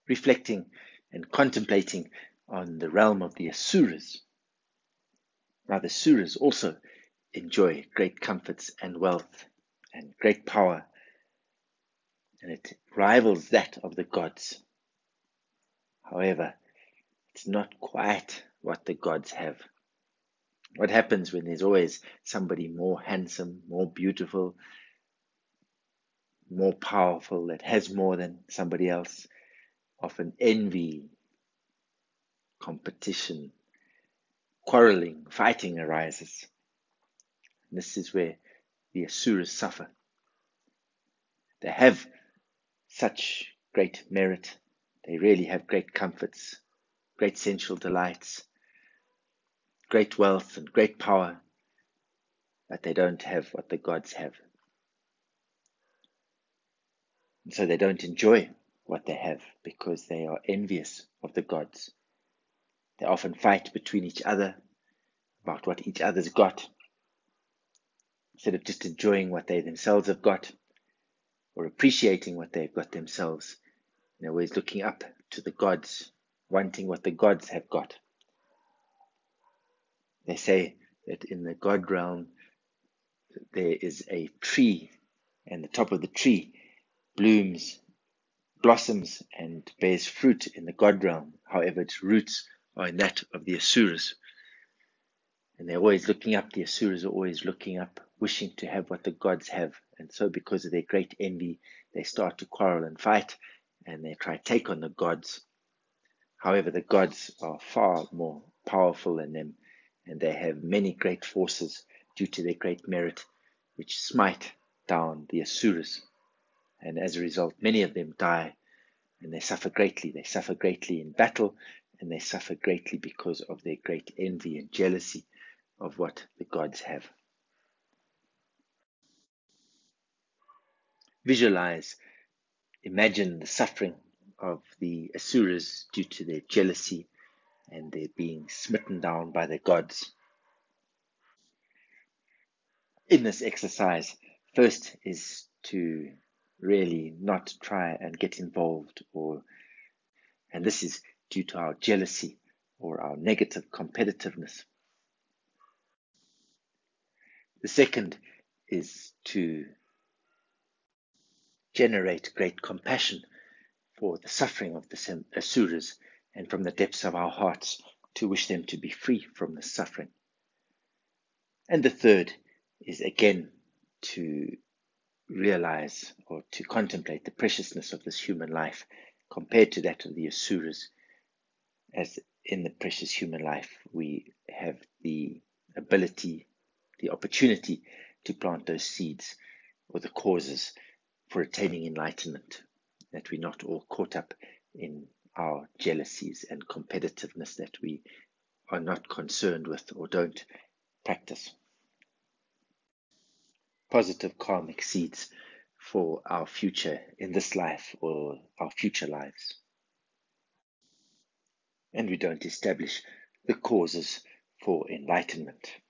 reflecting and contemplating on the realm of the Asuras. Now, the Asuras also enjoy great comforts and wealth and great power, and it rivals that of the gods. However, it's not quite what the gods have. What happens when there's always somebody more handsome, more beautiful, more powerful, that has more than somebody else? Often envy, competition, quarreling, fighting arises. And this is where the Asuras suffer. They have such great merit. They really have great comforts, great sensual delights, great wealth and great power, but they don't have what the gods have. And so they don't enjoy what they have because they are envious of the gods. They often fight between each other about what each other's got, instead of just enjoying what they themselves have got or appreciating what they've got themselves. They're always looking up to the gods, wanting what the gods have got. They say that in the God realm there is a tree, and the top of the tree blossoms and bears fruit in the God realm. However, its roots are in that of the Asuras. And they're always looking up, the Asuras are always looking up, wishing to have what the gods have. And so because of their great envy, they start to quarrel and fight, and they try to take on the gods. However, the gods are far more powerful than them, and they have many great forces due to their great merit, which smite down the Asuras. And as a result, many of them die, and they suffer greatly. They suffer greatly in battle, and they suffer greatly because of their great envy and jealousy of what the gods have. Visualize, imagine the suffering of the Asuras due to their jealousy and their being smitten down by the gods. In this exercise, first is to really not try and get involved, and this is due to our jealousy or our negative competitiveness. The second is to generate great compassion for the suffering of the Asuras, and from the depths of our hearts to wish them to be free from the suffering. And the third is again to realize or to contemplate the preciousness of this human life compared to that of the Asuras. As in the precious human life, we have the ability, the opportunity to plant those seeds or the causes for attaining enlightenment, that we're not all caught up in our jealousies and competitiveness that we are not concerned with or don't practice. Positive karmic seeds for our future in this life or our future lives. And we don't establish the causes for enlightenment.